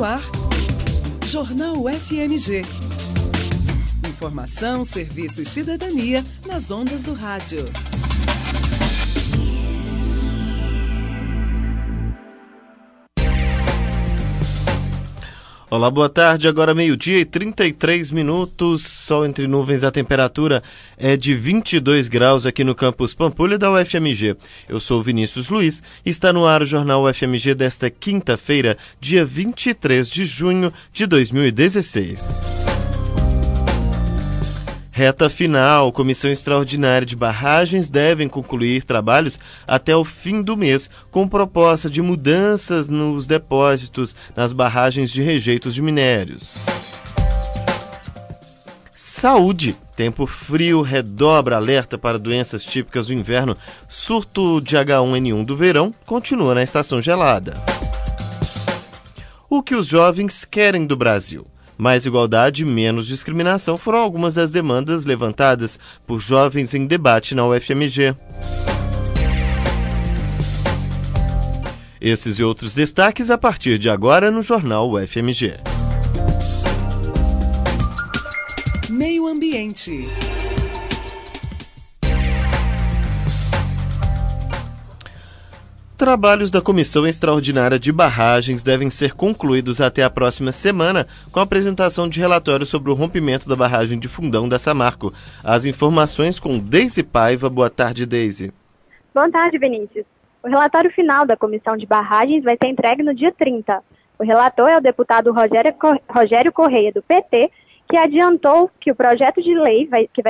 ar, Jornal FMG. Informação, serviço e cidadania nas ondas do rádio. Olá, boa tarde. Agora 12h33, sol entre nuvens, a temperatura é de 22 graus aqui no campus Pampulha da UFMG. Eu sou Vinícius Luiz e está no ar o Jornal UFMG desta quinta-feira, dia 23 de junho de 2016. Reta final, Comissão Extraordinária de Barragens devem concluir trabalhos até o fim do mês, com proposta de mudanças nos depósitos nas barragens de rejeitos de minérios. Saúde. Tempo frio redobra alerta para doenças típicas do inverno. Surto de H1N1 do verão continua na estação gelada. O que os jovens querem do Brasil? Mais igualdade e menos discriminação foram algumas das demandas levantadas por jovens em debate na UFMG. Esses e outros destaques a partir de agora no Jornal UFMG. Meio Ambiente. Trabalhos da Comissão Extraordinária de Barragens devem ser concluídos até a próxima semana, com a apresentação de relatório sobre o rompimento da barragem de Fundão da Samarco. As informações com Deise Paiva. Boa tarde, Deise. Boa tarde, Vinícius. O relatório final da Comissão de Barragens vai ser entregue no dia 30. O relator é o deputado Rogério Correia, do PT, que adiantou que o projeto de lei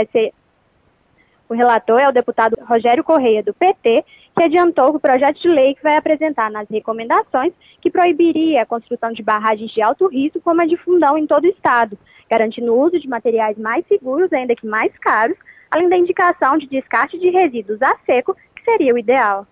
O relator é o deputado Rogério Correia, do PT, que adiantou que o projeto de lei que vai apresentar nas recomendações que proibiria a construção de barragens de alto risco como a de Fundão em todo o estado, garantindo o uso de materiais mais seguros, ainda que mais caros, além da indicação de descarte de resíduos a seco, que seria o ideal.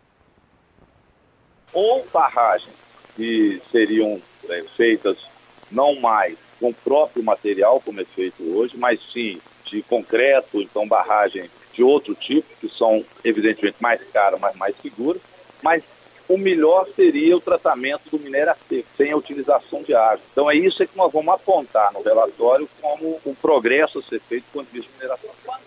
Ou barragens que seriam feitas não mais com o próprio material, como é feito hoje, mas sim de concreto, então barragem de outro tipo, que são evidentemente mais caras, mas mais seguras, mas o melhor seria o tratamento do minério a seco, sem a utilização de água. Então é isso que nós vamos apontar no relatório como um progresso a ser feito quanto a mineração.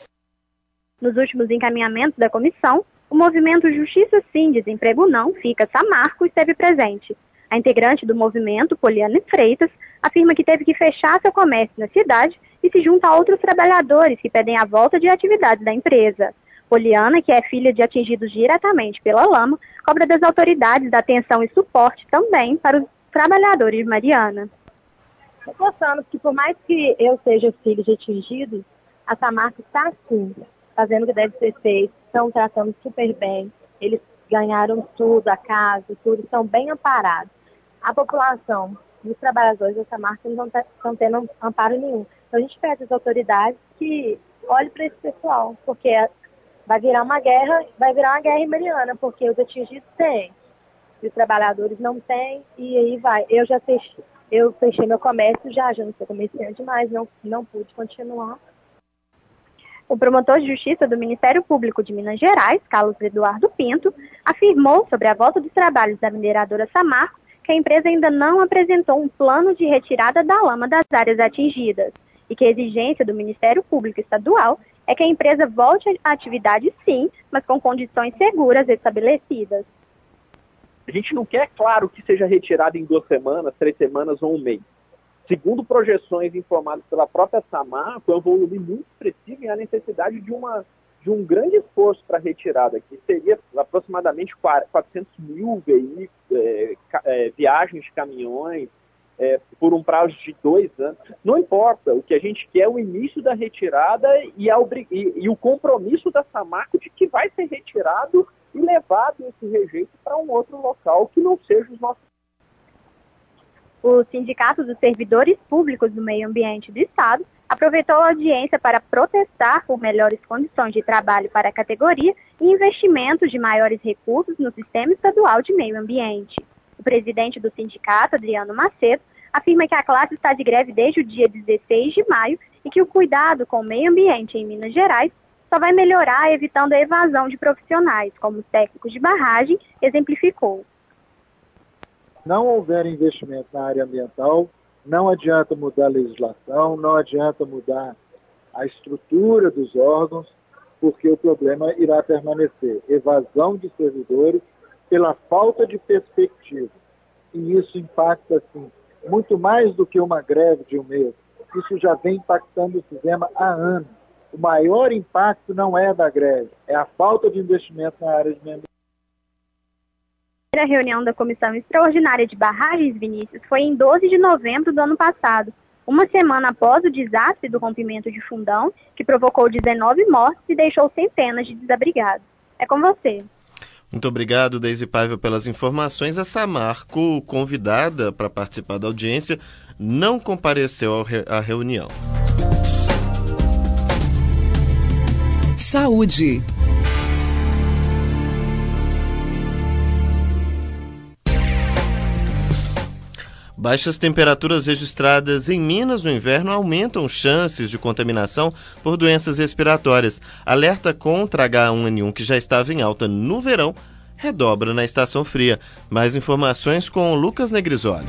Nos últimos encaminhamentos da comissão, o movimento Justiça Sim, Desemprego Não, Fica Samarco, esteve presente. A integrante do movimento, Poliana Freitas, afirma que teve que fechar seu comércio na cidade e se junta a outros trabalhadores que pedem a volta de atividades da empresa. Poliana, que é filha de atingidos diretamente pela lama, cobra das autoridades da atenção e suporte também para os trabalhadores de Mariana. Reforçando que por mais que eu seja filho de atingidos, a Samarco está sim, fazendo o que deve ser feito, estão tratando super bem, eles ganharam tudo, a casa, tudo, estão bem amparados. A população, os trabalhadores da Samarco não estão tendo amparo nenhum. Então a gente pede às autoridades que olhem para esse pessoal, porque vai virar uma guerra em Mariana, porque os atingidos têm, e os trabalhadores não têm, e aí vai. Eu fechei meu comércio já não sou comerciante mais, não pude continuar. O promotor de justiça do Ministério Público de Minas Gerais, Carlos Eduardo Pinto, afirmou sobre a volta dos trabalhos da mineradora Samarco que a empresa ainda não apresentou um plano de retirada da lama das áreas atingidas e que a exigência do Ministério Público Estadual é que a empresa volte à atividade sim, mas com condições seguras estabelecidas. A gente não quer, claro, que seja retirada em 2 semanas, 3 semanas ou um mês. Segundo projeções informadas pela própria Samarco, é um volume muito expressivo e a necessidade de um grande esforço para a retirada, que seria aproximadamente 400 mil veículos, viagens de caminhões, por um prazo de 2 anos. Não importa, o que a gente quer é o início da retirada e o compromisso da Samarco de que vai ser retirado e levado esse rejeito para um outro local que não seja os nossos. O Sindicato dos Servidores Públicos do Meio Ambiente do Estado aproveitou a audiência para protestar por melhores condições de trabalho para a categoria e investimentos de maiores recursos no Sistema Estadual de Meio Ambiente. O presidente do sindicato, Adriano Macedo, afirma que a classe está de greve desde o dia 16 de maio e que o cuidado com o meio ambiente em Minas Gerais só vai melhorar evitando a evasão de profissionais, como os técnicos de barragem, exemplificou. não houver investimento na área ambiental, não adianta mudar a legislação, não adianta mudar a estrutura dos órgãos, porque o problema irá permanecer. Evasão de servidores pela falta de perspectiva. E isso impacta, assim, muito mais do que uma greve de um mês. Isso já vem impactando o sistema há anos. O maior impacto não é da greve, é a falta de investimento na área de meio ambiente. A reunião da Comissão Extraordinária de Barragens, Vinícius, foi em 12 de novembro do ano passado, uma semana após o desastre do rompimento de Fundão, que provocou 19 mortes e deixou centenas de desabrigados. É com você. Muito obrigado, Deise Paiva, pelas informações. A Samarco, convidada para participar da audiência, não compareceu à reunião. Saúde. Baixas temperaturas registradas em Minas no inverno aumentam chances de contaminação por doenças respiratórias. Alerta contra H1N1, que já estava em alta no verão, redobra na estação fria. Mais informações com Lucas Negrisoli.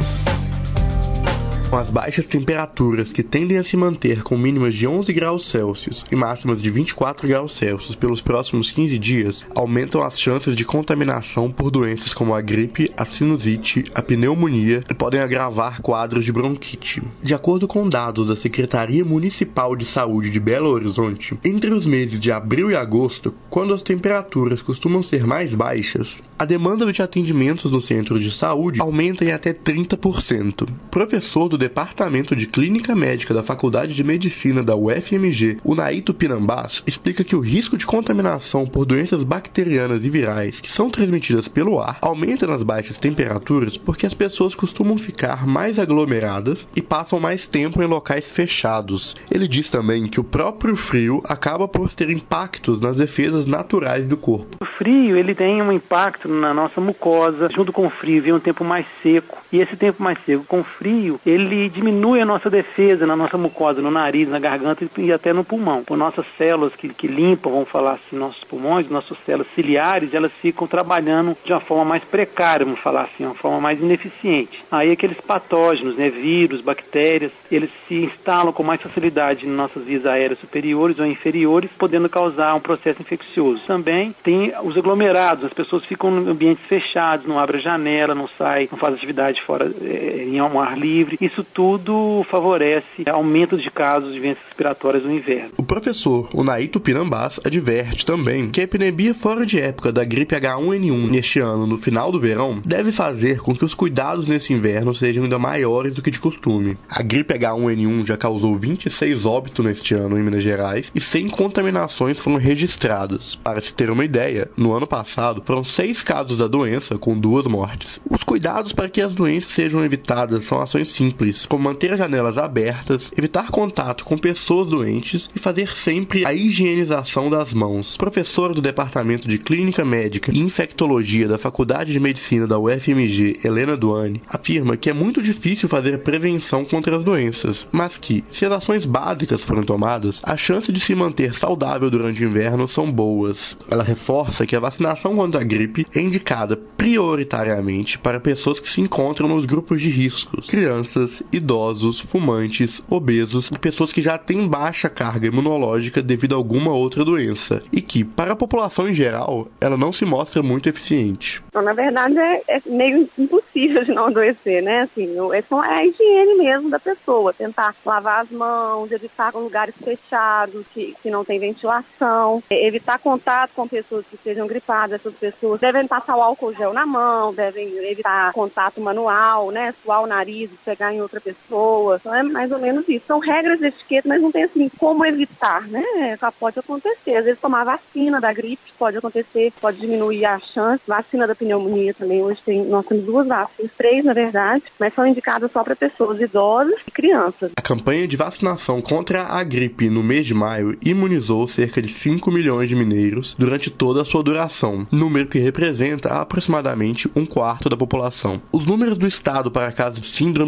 Com as baixas temperaturas que tendem a se manter com mínimas de 11 graus Celsius e máximas de 24 graus Celsius pelos próximos 15 dias, aumentam as chances de contaminação por doenças como a gripe, a sinusite, a pneumonia e podem agravar quadros de bronquite. De acordo com dados da Secretaria Municipal de Saúde de Belo Horizonte, entre os meses de abril e agosto, quando as temperaturas costumam ser mais baixas, a demanda de atendimentos no centro de saúde aumenta em até 30%. Professor do Departamento de Clínica Médica da Faculdade de Medicina da UFMG, Unai Tupinambás, explica que o risco de contaminação por doenças bacterianas e virais que são transmitidas pelo ar aumenta nas baixas temperaturas porque as pessoas costumam ficar mais aglomeradas e passam mais tempo em locais fechados. Ele diz também que o próprio frio acaba por ter impactos nas defesas naturais do corpo. O frio, ele tem um impacto na nossa mucosa. Junto com o frio vem um tempo mais seco, e esse tempo mais seco com frio, ele diminui a nossa defesa na nossa mucosa, no nariz, na garganta e até no pulmão. Por nossas células que limpam, vamos falar assim, nossos pulmões, nossas células ciliares, elas ficam trabalhando de uma forma mais precária, vamos falar assim, uma forma mais ineficiente. Aí aqueles patógenos, vírus, bactérias, eles se instalam com mais facilidade em nossas vias aéreas superiores ou inferiores, podendo causar um processo infeccioso. Também tem os aglomerados, as pessoas ficam em ambientes fechados, não abrem a janela, não saem, não fazem atividade fora em um ar livre. Isso tudo favorece aumento de casos de doenças respiratórias no inverno. O professor Unai Tupinambás adverte também que a epidemia fora de época da gripe H1N1 neste ano, no final do verão, deve fazer com que os cuidados nesse inverno sejam ainda maiores do que de costume. A gripe H1N1 já causou 26 óbitos neste ano em Minas Gerais e 100 contaminações foram registradas. Para se ter uma ideia, no ano passado foram 6 casos da doença com 2 mortes. Os cuidados para que as doenças sejam evitadas são ações simples, como manter as janelas abertas, evitar contato com pessoas doentes e fazer sempre a higienização das mãos. Professora do Departamento de Clínica Médica e Infectologia da Faculdade de Medicina da UFMG, Helena Duane, afirma que é muito difícil fazer prevenção contra as doenças, mas que, se as ações básicas forem tomadas, a chance de se manter saudável durante o inverno são boas. Ela reforça que a vacinação contra a gripe é indicada prioritariamente para pessoas que se encontram nos grupos de riscos, crianças, idosos, fumantes, obesos e pessoas que já têm baixa carga imunológica devido a alguma outra doença, e que, para a população em geral, ela não se mostra muito eficiente. Então, na verdade, é meio impossível de não adoecer, né? Assim, é a higiene mesmo da pessoa, tentar lavar as mãos, evitar lugares fechados, que não tem ventilação, evitar contato com pessoas que sejam gripadas. Essas pessoas devem passar o álcool gel na mão, devem evitar contato manual, né? Suar o nariz, pegar em outra pessoa. Então é mais ou menos isso. São regras de etiqueta, mas não tem assim como evitar, né? Pode acontecer. Às vezes tomar vacina da gripe pode acontecer, pode diminuir a chance. Vacina da pneumonia também. Hoje nós temos 2 vacinas, 3 na verdade, mas são indicadas só para pessoas idosas e crianças. A campanha de vacinação contra a gripe no mês de maio imunizou cerca de 5 milhões de mineiros durante toda a sua duração, número que representa aproximadamente 1/4 da população. Os números do estado para casos de síndromes respiratórias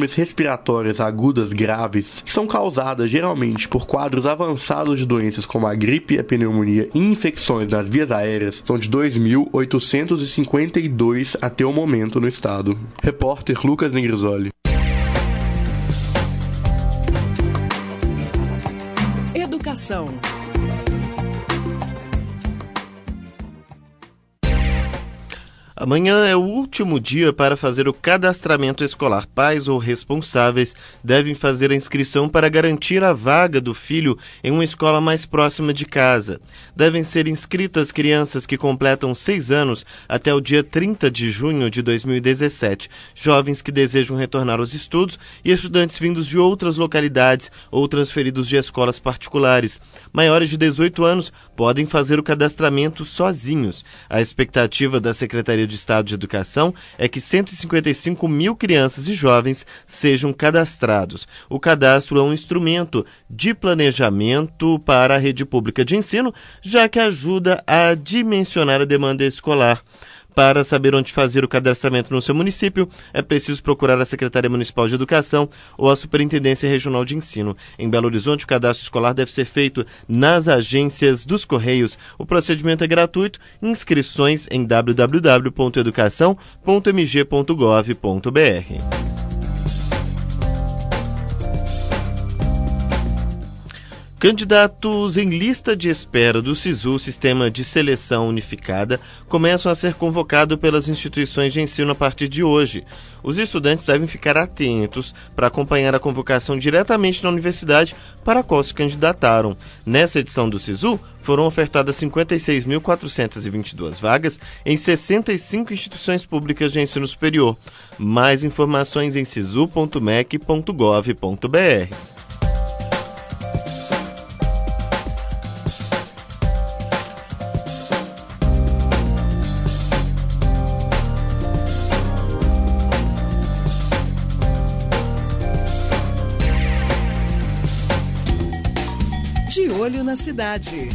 respiratórias agudas graves, que são causadas geralmente por quadros avançados de doenças como a gripe, a pneumonia e infecções nas vias aéreas, são de 2.852 até o momento no estado. Repórter Lucas Negrisoli. Educação. Amanhã é o último dia para fazer o cadastramento escolar. Pais ou responsáveis devem fazer a inscrição para garantir a vaga do filho em uma escola mais próxima de casa. Devem ser inscritas crianças que completam 6 anos até o dia 30 de junho de 2017, jovens que desejam retornar aos estudos e estudantes vindos de outras localidades ou transferidos de escolas particulares. Maiores de 18 anos podem fazer o cadastramento sozinhos. A expectativa da Secretaria de Estado de Educação é que 155 mil crianças e jovens sejam cadastrados. O cadastro é um instrumento de planejamento para a rede pública de ensino, já que ajuda a dimensionar a demanda escolar. Para saber onde fazer o cadastramento no seu município, é preciso procurar a Secretaria Municipal de Educação ou a Superintendência Regional de Ensino. Em Belo Horizonte, o cadastro escolar deve ser feito nas agências dos Correios. O procedimento é gratuito. Inscrições em www.educação.mg.gov.br. Candidatos em lista de espera do SISU, Sistema de Seleção Unificada, começam a ser convocados pelas instituições de ensino a partir de hoje. Os estudantes devem ficar atentos para acompanhar a convocação diretamente na universidade para a qual se candidataram. Nessa edição do SISU, foram ofertadas 56.422 vagas em 65 instituições públicas de ensino superior. Mais informações em sisu.mec.gov.br. De olho na cidade.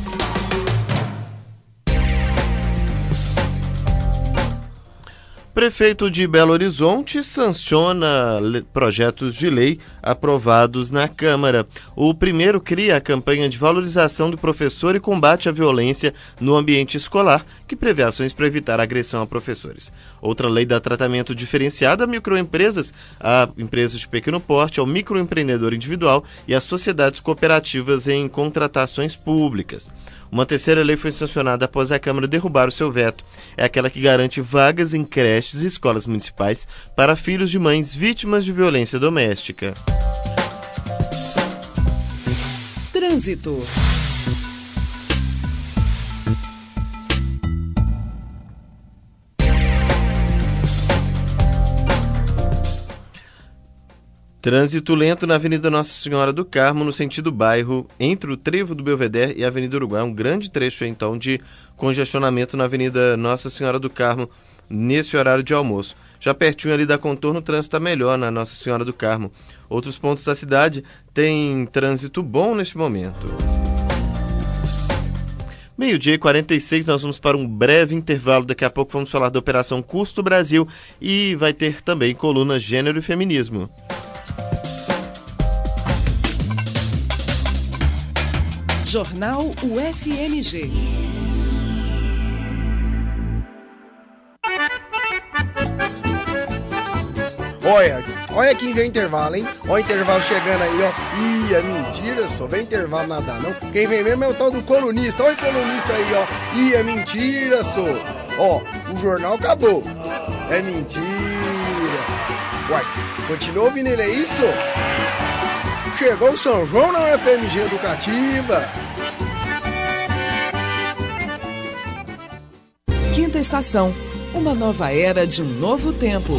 Prefeito de Belo Horizonte sanciona projetos de lei aprovados na Câmara. O primeiro cria a campanha de valorização do professor e combate à violência no ambiente escolar, que prevê ações para evitar agressão a professores. Outra lei dá tratamento diferenciado a microempresas, a empresas de pequeno porte, ao microempreendedor individual e às sociedades cooperativas em contratações públicas. Uma terceira lei foi sancionada após a Câmara derrubar o seu veto. É aquela que garante vagas em creches e escolas municipais para filhos de mães vítimas de violência doméstica. Trânsito. Trânsito lento na Avenida Nossa Senhora do Carmo, no sentido bairro, entre o Trevo do Belvedere e a Avenida Uruguai. Um grande trecho, então, de congestionamento na Avenida Nossa Senhora do Carmo, nesse horário de almoço. Já pertinho ali da Contorno, o trânsito está melhor na Nossa Senhora do Carmo. Outros pontos da cidade têm trânsito bom neste momento. 12h46, nós vamos para um breve intervalo. Daqui a pouco vamos falar da Operação Custo Brasil e vai ter também coluna Gênero e Feminismo. Jornal UFMG. Olha quem vem intervalo, hein? Olha o intervalo chegando aí, ó. Ih, é mentira, só vem intervalo nada não. Quem vem mesmo é o tal do colunista. Olha o colunista aí, ó. Ih, é mentira, só. Ó, o jornal acabou. É mentira. Uai, continua ouvindo ele, é isso? Chegou o São João na UFMG Educativa. Quinta estação, uma nova era de um novo tempo.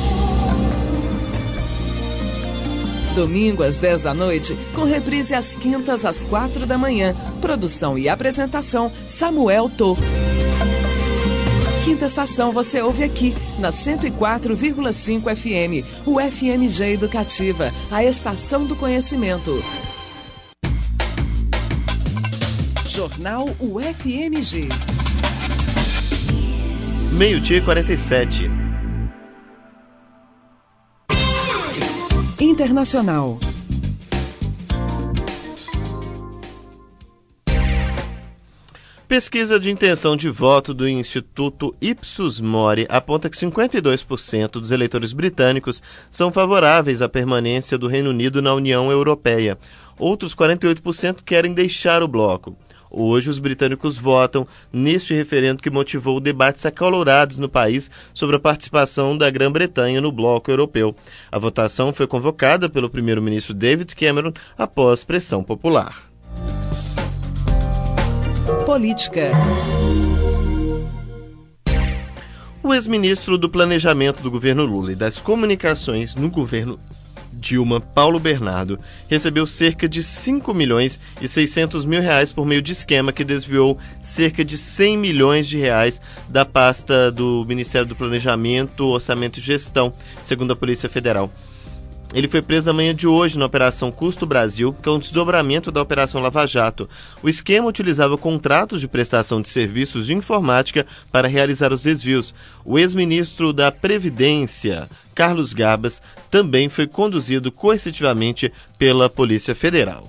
Domingo às 10 da noite, com reprise às quintas às 4 da manhã. Produção e apresentação, Samuel Tô. Quinta estação você ouve aqui, na 104,5 FM, o FMG Educativa, a estação do conhecimento. Jornal UFMG. 12h47. internacional. Pesquisa de intenção de voto do Instituto Ipsos Mori aponta que 52% dos eleitores britânicos são favoráveis à permanência do Reino Unido na União Europeia. Outros 48% querem deixar o bloco. Hoje, os britânicos votam neste referendo que motivou debates acalorados no país sobre a participação da Grã-Bretanha no bloco europeu. A votação foi convocada pelo primeiro-ministro David Cameron após pressão popular. Política. O ex-ministro do Planejamento do governo Lula e das Comunicações no governo Dilma, Paulo Bernardo, recebeu cerca de 5 milhões e 600 mil reais por meio de esquema que desviou cerca de 100 milhões de reais da pasta do Ministério do Planejamento, Orçamento e Gestão, segundo a Polícia Federal. Ele foi preso na manhã de hoje na Operação Custo Brasil, que é um desdobramento da Operação Lava Jato. O esquema utilizava contratos de prestação de serviços de informática para realizar os desvios. O ex-ministro da Previdência, Carlos Garbas, também foi conduzido coercitivamente pela Polícia Federal.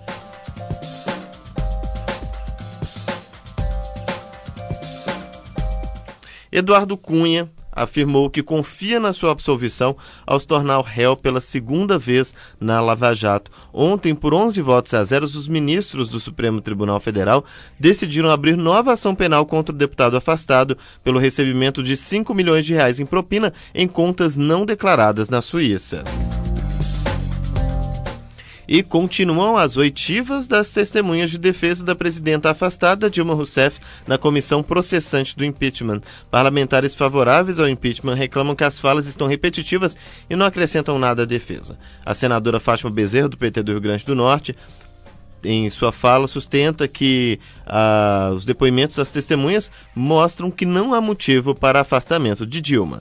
Eduardo Cunha afirmou que confia na sua absolvição ao se tornar réu pela segunda vez na Lava Jato. Ontem, por 11 votos a 0, os ministros do Supremo Tribunal Federal decidiram abrir nova ação penal contra o deputado afastado pelo recebimento de 5 milhões de reais em propina em contas não declaradas na Suíça. E continuam as oitivas das testemunhas de defesa da presidenta afastada Dilma Rousseff na comissão processante do impeachment. Parlamentares favoráveis ao impeachment reclamam que as falas estão repetitivas e não acrescentam nada à defesa. A senadora Fátima Bezerra, do PT do Rio Grande do Norte, em sua fala, sustenta que os depoimentos das testemunhas mostram que não há motivo para afastamento de Dilma.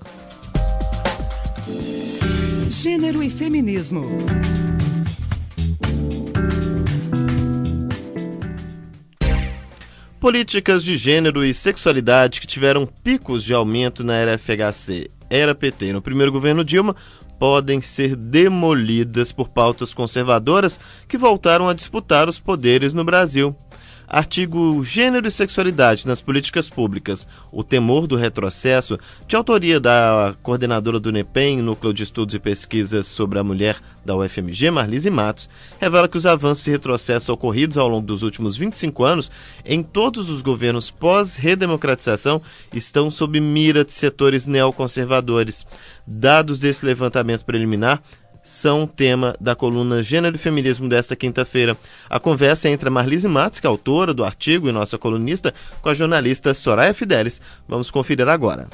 Gênero e feminismo. Políticas de gênero e sexualidade que tiveram picos de aumento na era FHC, era PT, no primeiro governo Dilma, podem ser demolidas por pautas conservadoras que voltaram a disputar os poderes no Brasil. Artigo Gênero e Sexualidade nas Políticas Públicas, o temor do retrocesso, de autoria da coordenadora do NEPEM, Núcleo de Estudos e Pesquisas sobre a Mulher da UFMG, Marlise Matos, revela que os avanços e retrocessos ocorridos ao longo dos últimos 25 anos em todos os governos pós-redemocratização estão sob mira de setores neoconservadores. Dados desse levantamento preliminar são tema da coluna Gênero e Feminismo desta quinta-feira. A conversa é entre a Marlise Matos, que é autora do artigo e nossa colunista, com a jornalista Soraya Fidelis. Vamos conferir agora.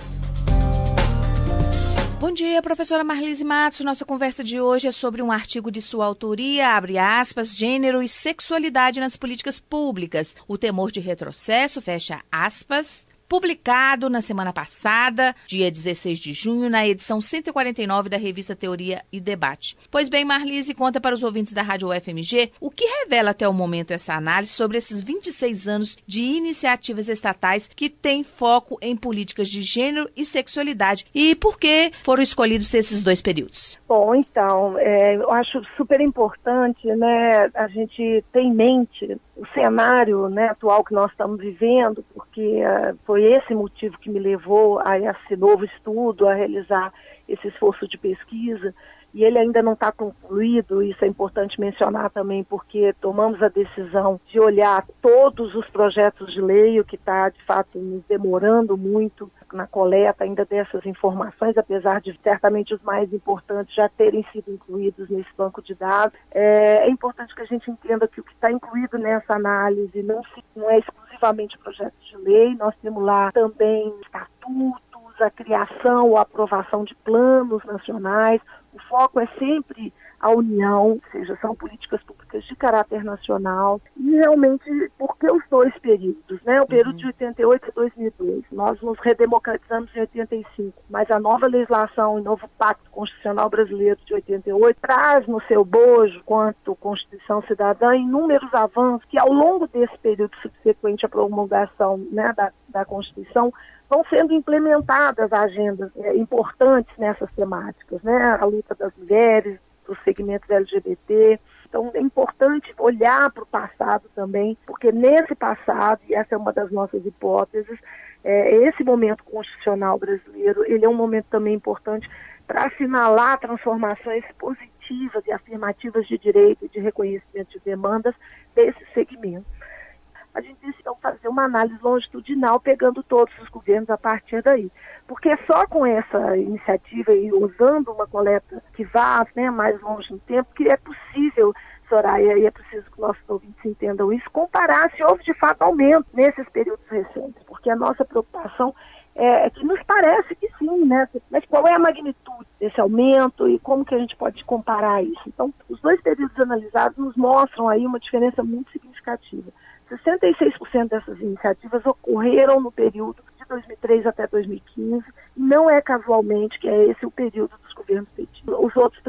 Bom dia, professora Marlise Matos. Nossa conversa de hoje é sobre um artigo de sua autoria, abre aspas, Gênero e Sexualidade nas Políticas Públicas. O temor de retrocesso, fecha aspas, publicado na semana passada, dia 16 de junho, na edição 149 da revista Teoria e Debate. Pois bem, Marlise, conta para os ouvintes da Rádio UFMG o que revela até o momento essa análise sobre esses 26 anos de iniciativas estatais que têm foco em políticas de gênero e sexualidade e por que foram escolhidos esses dois períodos. Bom, então, eu acho super importante, né, a gente ter em mente o cenário, né, atual que nós estamos vivendo, porque foi esse motivo que me levou a esse novo estudo, a realizar esse esforço de pesquisa, e ele ainda não está concluído. Isso é importante mencionar também, porque tomamos a decisão de olhar todos os projetos de lei, o que está, de fato, nos demorando muito na coleta ainda dessas informações, apesar de certamente os mais importantes já terem sido incluídos nesse banco de dados. É importante que a gente entenda que o que está incluído nessa análise não é exclusivamente projetos de lei, nós temos lá também estatutos, a criação ou aprovação de planos nacionais. O foco é sempre a união, ou seja, são políticas públicas de caráter nacional. E realmente, por que os dois períodos, né? O período de 88 a 2002. Nós nos redemocratizamos em 85, mas a nova legislação e novo Pacto Constitucional Brasileiro de 88 traz no seu bojo, quanto Constituição Cidadã, inúmeros avanços que ao longo desse período subsequente à promulgação, né, da Constituição, vão sendo implementadas agendas importantes nessas temáticas, né? A luta das mulheres, para os segmentos LGBT. Então, é importante olhar para o passado também, porque nesse passado, e essa é uma das nossas hipóteses, esse momento constitucional brasileiro, ele é um momento também importante para assinalar transformações positivas e afirmativas de direito e de reconhecimento de demandas desse segmento. A gente decidiu fazer uma análise longitudinal, pegando todos os governos a partir daí. Porque só com essa iniciativa e usando uma coleta que vá, né, mais longe no tempo, que é possível, Soraya, e é preciso que nossos ouvintes entendam isso, comparar se houve de fato aumento nesses períodos recentes. Porque a nossa preocupação é que nos parece que sim, né? Mas qual é a magnitude desse aumento e como que a gente pode comparar isso? Então, os dois períodos analisados nos mostram aí uma diferença muito significativa. 66% dessas iniciativas ocorreram no período de 2003 até 2015, e não é casualmente que é esse o período dos governos petistas. Os outros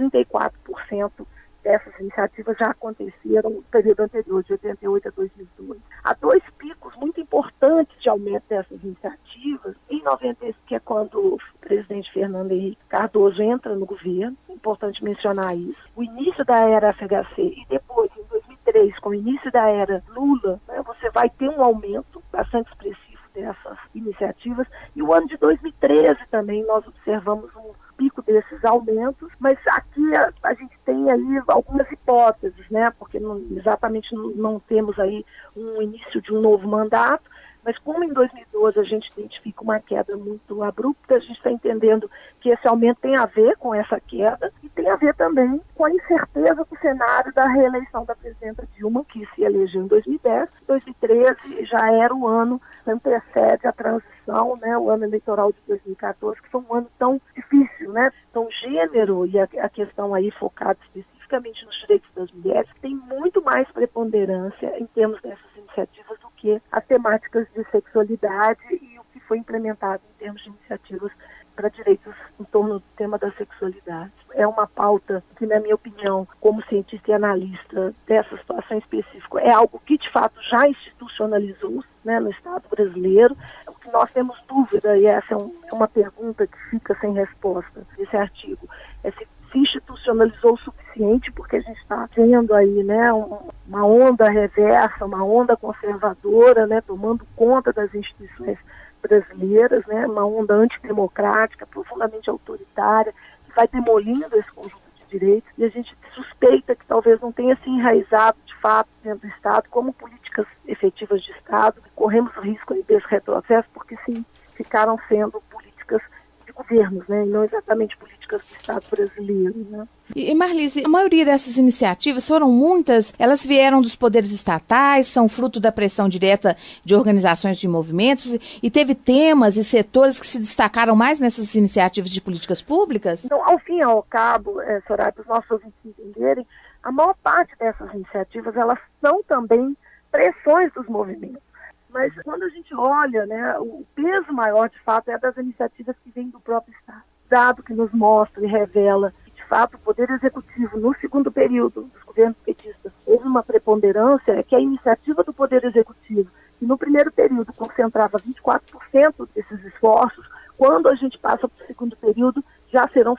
34% dessas iniciativas já aconteceram no período anterior, de 88 a 2002. Há dois picos muito importantes de aumento dessas iniciativas. Em 90, que é quando o presidente Fernando Henrique Cardoso entra no governo, é importante mencionar isso. O início da era FHC e depois, em 2003, com o início da era Lula, né, você vai ter um aumento bastante expressivo dessas iniciativas. E o ano de 2013 também nós observamos um pico desses aumentos, mas aqui a gente tem aí algumas hipóteses, né? Porque exatamente não temos aí um início de um novo mandato, mas como em 2012 a gente identifica uma queda muito abrupta, a gente está entendendo que esse aumento tem a ver com essa queda e tem a ver também com a incerteza do cenário da reeleição da presidenta Dilma, que se elegeu em 2010. 2013 já era o ano que antecede a transição, né, o ano eleitoral de 2014, que foi um ano tão difícil, né? Então, gênero e a questão aí focada especificamente nos direitos das mulheres tem muito mais preponderância em termos dessas iniciativas do que as temáticas de sexualidade e o que foi implementado em termos de iniciativas para direitos em torno do tema da sexualidade. É uma pauta que, na minha opinião, como cientista e analista dessa situação específica, é algo que, de fato, já institucionalizou, né, no Estado brasileiro. O que nós temos dúvida, e essa é uma pergunta que fica sem resposta nesse artigo, é se institucionalizou o suficiente, porque a gente está vendo aí, né, uma onda reversa, uma onda conservadora, né, tomando conta das instituições brasileiras, né, uma onda antidemocrática, profundamente autoritária, que vai demolindo esse conjunto de direitos, e a gente suspeita que talvez não tenha se enraizado de fato dentro do Estado como políticas efetivas de Estado. Corremos o risco aí desse retrocesso, porque sim, ficaram sendo políticas de governos, né, e não exatamente políticas do Estado brasileiro, né. E Marlise, a maioria dessas iniciativas, foram muitas, elas vieram dos poderes estatais, são fruto da pressão direta de organizações de movimentos, e teve temas e setores que se destacaram mais nessas iniciativas de políticas públicas? Então, ao fim e ao cabo, Soraya, para os nossos ouvintes entenderem, a maior parte dessas iniciativas, elas são também pressões dos movimentos. Mas quando a gente olha, né, o peso maior, de fato, é das iniciativas que vêm do próprio Estado. Dado que nos mostra e revela que, de fato, o Poder Executivo, no segundo período dos governos petistas, houve uma preponderância, é que a iniciativa do Poder Executivo, que no primeiro período concentrava 24% desses esforços, quando a gente passa para o segundo período, já serão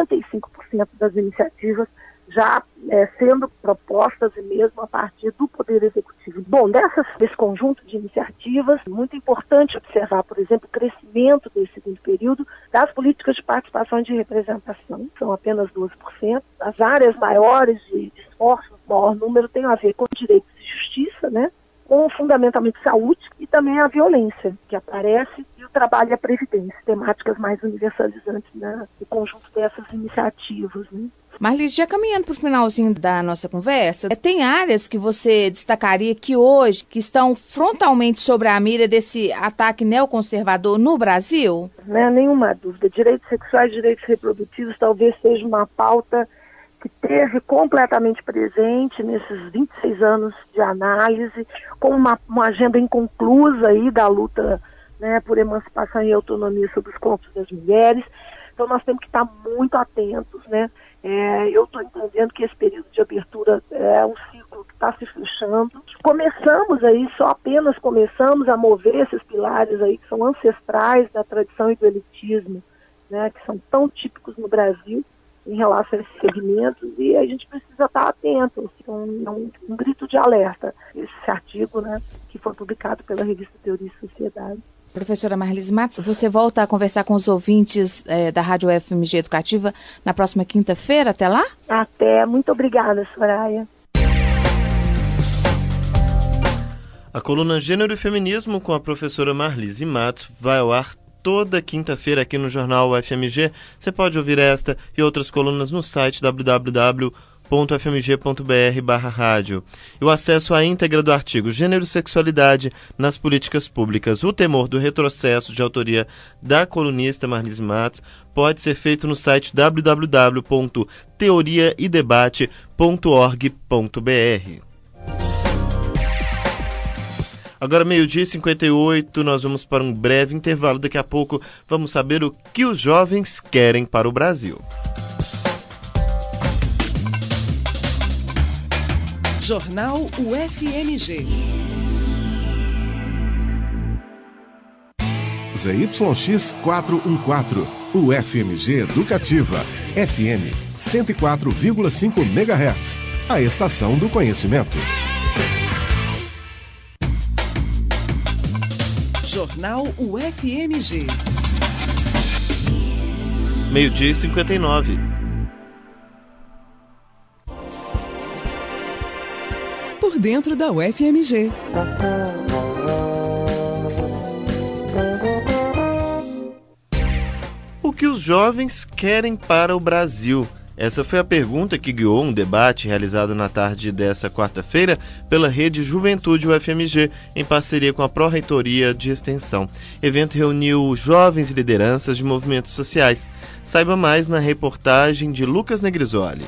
75% das iniciativas já sendo propostas e mesmo a partir do Poder Executivo. Bom, desse conjunto de iniciativas, muito importante observar, por exemplo, o crescimento desse segundo período das políticas de participação e de representação, são apenas 12%. As áreas maiores de esforço, maior número, tem a ver com direitos e justiça, né? Com fundamentalmente saúde e também a violência que aparece e o trabalho e a previdência, temáticas mais universalizantes, né, do conjunto dessas iniciativas, né. Marlise, já caminhando para o finalzinho da nossa conversa, tem áreas que você destacaria que hoje que estão frontalmente sobre a mira desse ataque neoconservador no Brasil? Não é nenhuma dúvida. Direitos sexuais e direitos reprodutivos talvez seja uma pauta que esteve completamente presente nesses 26 anos de análise, com uma agenda inconclusa aí da luta, né, por emancipação e autonomia sobre os corpos das mulheres. Então nós temos que estar muito atentos, né? Eu estou entendendo que esse período de abertura é um ciclo que está se fechando. Apenas começamos a mover esses pilares aí que são ancestrais da tradição e do elitismo, né, que são tão típicos no Brasil. em relação a esses segmentos, e a gente precisa estar atento. Um grito de alerta. Esse artigo, né, que foi publicado pela revista Teoria e Sociedade. Professora Marlise Matos, você volta a conversar com os ouvintes da Rádio UFMG Educativa na próxima quinta-feira. Até lá? Até. Muito obrigada, Soraya. A coluna Gênero e Feminismo com a professora Marlise Matos vai ao ar toda quinta-feira aqui no Jornal UFMG. Você pode ouvir esta e outras colunas no site www.fmg.br/rádio. E o acesso à íntegra do artigo Gênero e Sexualidade nas Políticas Públicas, o temor do retrocesso, de autoria da colunista Marlise Matos, pode ser feito no site www.teoriaedebate.org.br. Agora, 12h58, nós vamos para um breve intervalo. Daqui a pouco vamos saber o que os jovens querem para o Brasil. Jornal UFMG. ZYX 414, UFMG Educativa, FM 104,5 MHz, a estação do conhecimento. Jornal UFMG. 12h59. Por dentro da UFMG. O que os jovens querem para o Brasil? Essa foi a pergunta que guiou um debate realizado na tarde dessa quarta-feira pela Rede Juventude UFMG, em parceria com a Pró-Reitoria de Extensão. O evento reuniu jovens e lideranças de movimentos sociais. Saiba mais na reportagem de Lucas Negrisoli.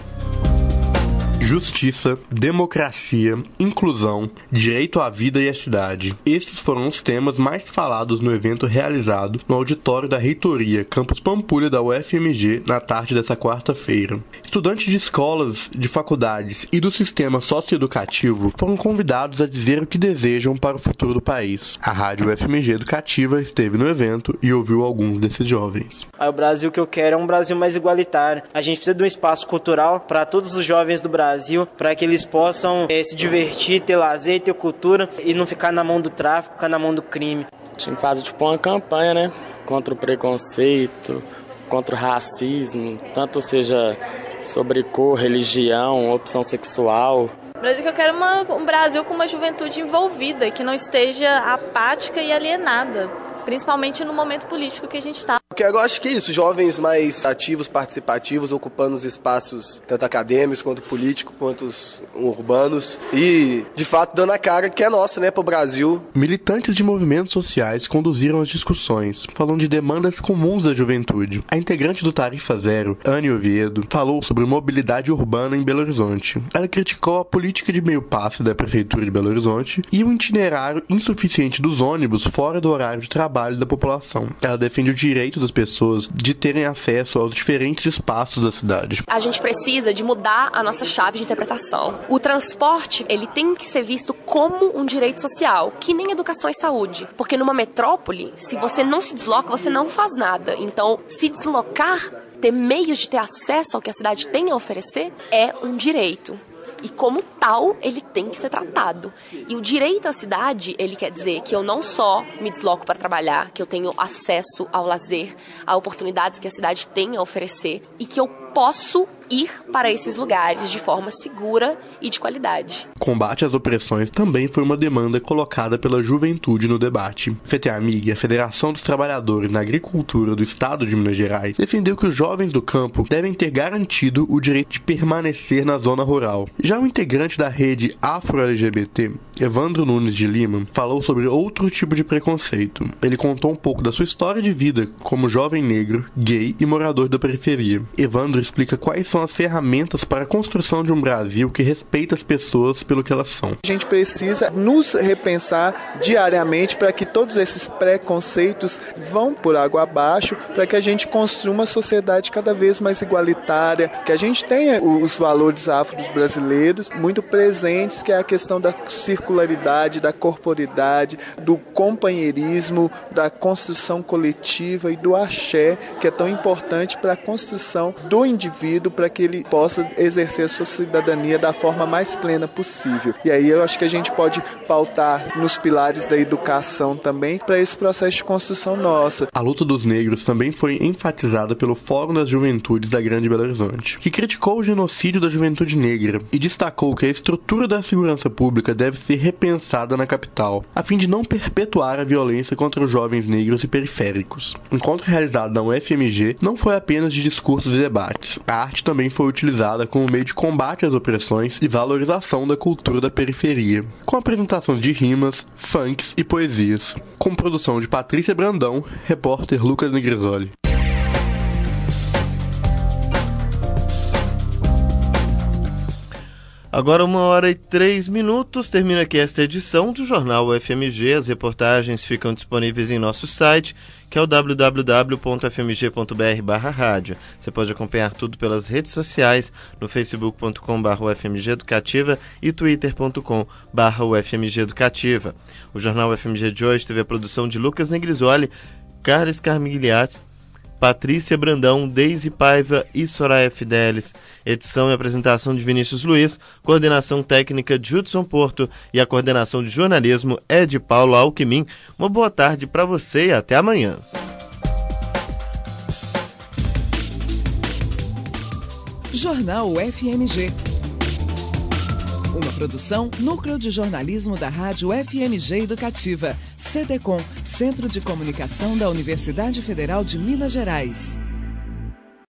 Justiça, democracia, inclusão, direito à vida e à cidade. Esses foram os temas mais falados no evento realizado no auditório da Reitoria, Campus Pampulha da UFMG, na tarde dessa quarta-feira. Estudantes de escolas, de faculdades e do sistema socioeducativo foram convidados a dizer o que desejam para o futuro do país. A Rádio UFMG Educativa esteve no evento e ouviu alguns desses jovens. O Brasil que eu quero é um Brasil mais igualitário. A gente precisa de um espaço cultural para todos os jovens do Brasil, para que eles possam se divertir, ter lazer, ter cultura e não ficar na mão do tráfico, ficar na mão do crime. Tinha que fazer uma campanha, né? Contra o preconceito, contra o racismo, tanto seja sobre cor, religião, opção sexual. O Brasil que eu quero é um Brasil com uma juventude envolvida, que não esteja apática e alienada, principalmente no momento político que a gente está. Eu acho que é isso, jovens mais ativos, participativos, ocupando os espaços tanto acadêmicos, quanto políticos, quanto os urbanos e, de fato, dando a cara que é nossa, né, para o Brasil. Militantes de movimentos sociais conduziram as discussões, falando de demandas comuns da juventude. A integrante do Tarifa Zero, Anne Oviedo, falou sobre mobilidade urbana em Belo Horizonte. Ela criticou a política de meio passe da Prefeitura de Belo Horizonte e o itinerário insuficiente dos ônibus fora do horário de trabalho da população. Ela defende o direito das pessoas de terem acesso aos diferentes espaços da cidade. A gente precisa de mudar a nossa chave de interpretação. O transporte, ele tem que ser visto como um direito social, que nem educação e saúde. Porque numa metrópole, se você não se desloca, você não faz nada. Então, se deslocar, ter meios de ter acesso ao que a cidade tem a oferecer, é um direito. E como tal, ele tem que ser tratado. E o direito à cidade, ele quer dizer que eu não só me desloco para trabalhar, que eu tenho acesso ao lazer, a oportunidades que a cidade tem a oferecer e que eu posso ir para esses lugares de forma segura e de qualidade. Combate às opressões também foi uma demanda colocada pela juventude no debate. FETEAMIG, a Federação dos Trabalhadores na Agricultura do Estado de Minas Gerais, defendeu que os jovens do campo devem ter garantido o direito de permanecer na zona rural. Já o integrante da rede Afro-LGBT, Evandro Nunes de Lima, falou sobre outro tipo de preconceito. Ele contou um pouco da sua história de vida como jovem negro, gay e morador da periferia. Evandro explica quais são as ferramentas para a construção de um Brasil que respeita as pessoas pelo que elas são. A gente precisa nos repensar diariamente para que todos esses preconceitos vão por água abaixo, para que a gente construa uma sociedade cada vez mais igualitária, que a gente tenha os valores afros brasileiros muito presentes, que é a questão da circularidade, da corporidade, do companheirismo, da construção coletiva e do axé, que é tão importante para a construção do indivíduo, para que ele possa exercer a sua cidadania da forma mais plena possível. E aí eu acho que a gente pode pautar nos pilares da educação também para esse processo de construção nossa. A luta dos negros também foi enfatizada pelo Fórum das Juventudes da Grande Belo Horizonte, que criticou o genocídio da juventude negra e destacou que a estrutura da segurança pública deve ser repensada na capital, a fim de não perpetuar a violência contra os jovens negros e periféricos. O encontro realizado na UFMG não foi apenas de discursos e debates. A arte também foi utilizada como meio de combate às opressões e valorização da cultura da periferia, com apresentação de rimas, funks e poesias. Com produção de Patrícia Brandão, repórter Lucas Negrisoli. Agora 1h03, termina aqui esta edição do Jornal UFMG. As reportagens ficam disponíveis em nosso site, que é o www.fmg.br/rádio. Você pode acompanhar tudo pelas redes sociais, no facebook.com/ufmgeeducativa e twitter.com/ufmgeeducativa. O Jornal UFMG de hoje teve a produção de Lucas Negrisoli, Carlos Carmigliati, Patrícia Brandão, Deise Paiva e Soraya Fidelis. Edição e apresentação de Vinícius Luiz, coordenação técnica de Judson Porto e a coordenação de jornalismo é de Paulo Alquimim. Uma boa tarde para você e até amanhã. Jornal UFMG. Uma produção Núcleo de Jornalismo da Rádio UFMG Educativa, CDCom, Centro de Comunicação da Universidade Federal de Minas Gerais.